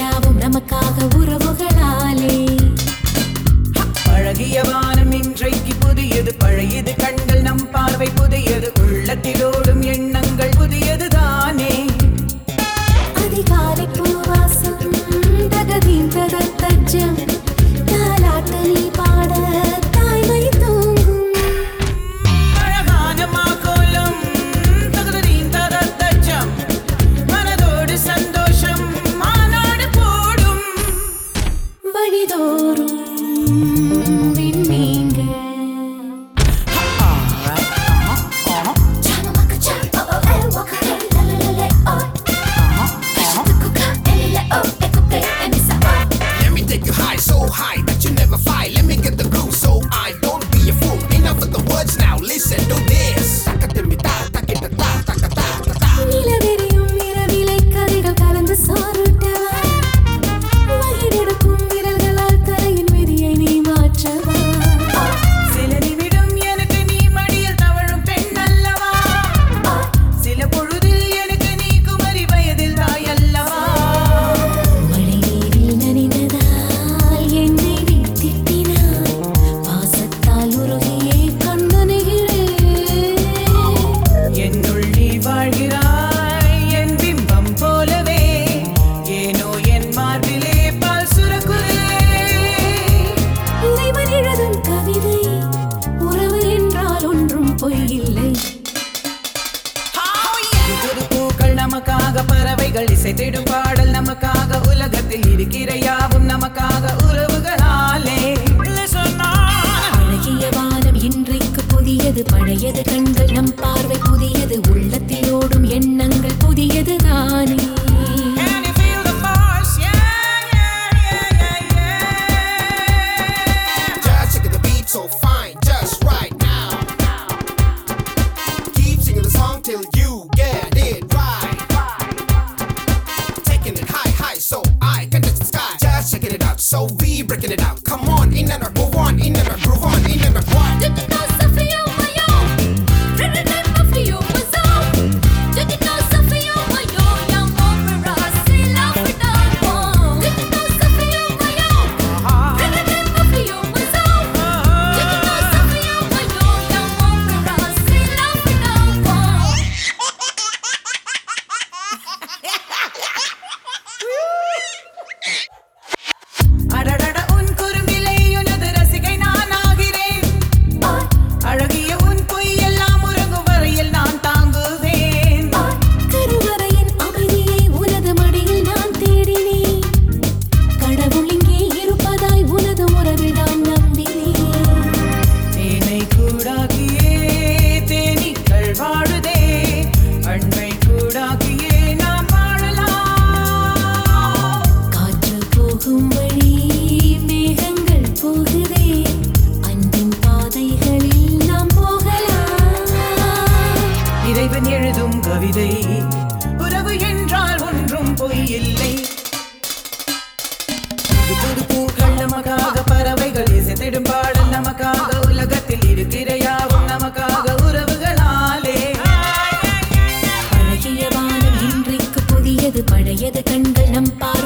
யாவும் நமக்காக உறவுகளாலே. அழகிய வானம் இன்றைக்கு புதியது, பழையது கண்கள் நம் பார்வை புதியது, உள்ளத்திலோடும் எண்ணங்கள் புதியதுதானே. அதிகாலை பூவாசம் தகதீம் தகத்தஜம் தாலாட்டு நீ பாட தாய்மை தூங்கும். அழகான மாகோலம் தகதீம் தகத்தஜம் மனதோடு சந்தோஷம் மாநாடு போடும். வழிதோறும் so high that you never fight. Let me get the groove so I don't be a fool. Enough of the words now, listen to this. நிலவெறியும் இரவிலை கதைகள் கலந்து சாருட்டவா, வயிறெடுக்கும் விரல்களால் தரையின் விதியை நீ மாற்றவா. சில நிமிடம் எனக்கு நீ மடியில் தவழும் பெண் அல்லவா, சில பொழுதில் எனக்கு நீ குமரி வயதில் தாய் அல்லவா. மழை நீரில் நனைந்ததால் என்னை நீ திட்டினாய், பாசத்தால் உருகியே கண்ணுனைகிறேன். என்னுள் நீ வாழ்கிறாய் என் பிம்பம் போலவே, ஏனோ என் மார்பிலே பால் சுரக்குதே. இறைவன் எழுதும் கவிதை, உறவு என்றால் ஒன்றும் பொய்யில்லை. புது பூக்கள் நமக்காக, பறவைகள் இசை தேடும் பாடல் நமக்காக, உலகத்தில் இருக்கிற யாவும் நமக்காக உறவுகளாலே. அழகிய வானம் இன்றைக்கு புதியது, பழையது கண்கள் நம் பார்வை புதியது, உள்ளத்தில் ஓடும் எண்ணங்கள் புதியது தானே. Can you feel the force? Yeah, yeah, yeah, yeah, yeah. Just check the beat so fine, just right now. Keep singing the song till you get it right. Taking it high, high, so I can touch the sky. Just checking it out, so we breaking it out. Come on, in and out, move on, in and out, groove on, in and out, what? அடடட உன் குறும்பிலே உனது ரசிகை நான் ஆகிறேன். அழகிய உன் பொய் எல்லாம் உறங்கும் வரையில் நான் தாங்குவேன். கருவறையின் அமைதியை உனது மடியில் நான் தேடினேன், கடவுள் இங்கே இருப்பதாய் உனது உறவில் நான் நம்பினேன். தேனை கூடாக்கியே தேனீக்கள் வாழுதே, அன்பை கூடாக்கியே நாம் வாழலாம். காற்று போகும் வழி மேகங்கள் போகுதே, அன்பின் பாதைகளில் நாம் போகலாம். இறைவன் எழுதும் கவிதை, உறவு என்றால் ஒன்றும் பொய்யில்லை. புது புது பூக்கள் நமக்காக, பறவைகள் இசைத்திடும் பாடல் நமக்காக, உலகத்தில் இருக்கிற யாவும் நமக்காக உறவுகளாலே. அழகிய வானம் இன்றைக்கு புதியது, பழையது கண்கள் நம்